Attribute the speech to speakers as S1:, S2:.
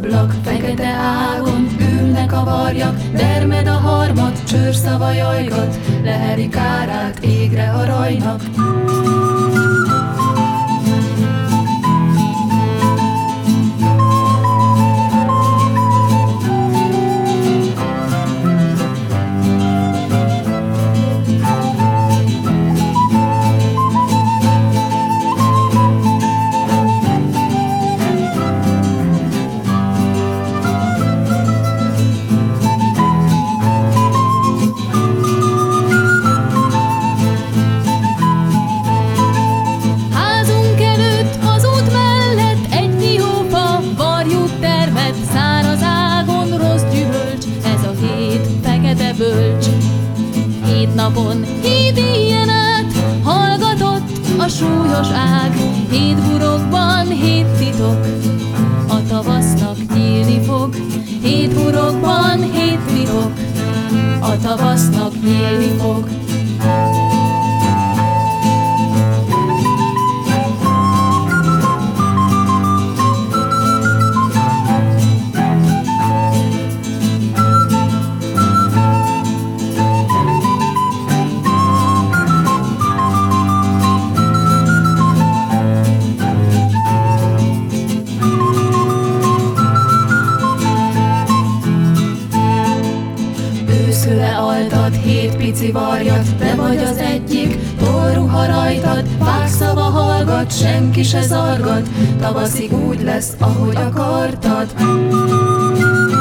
S1: ablak fekete ágon, ülnek a varjak, dermed a harmat, csőrszava jajgat, leheri kárát égre a rajnak. Bölcs. 7 napon, 7 éjjel át hallgatott a súlyos ág, 7 burokban 7 titok, a tavasznak nyílni fog. 7 burokban 7 titok, a tavasznak nyílni fog. Őszre altat 7 pici varjat, te vagy az egyik, tollruha rajtad, vágszava hallgat, senki se zargat, tavaszig úgy lesz, ahogy akartad.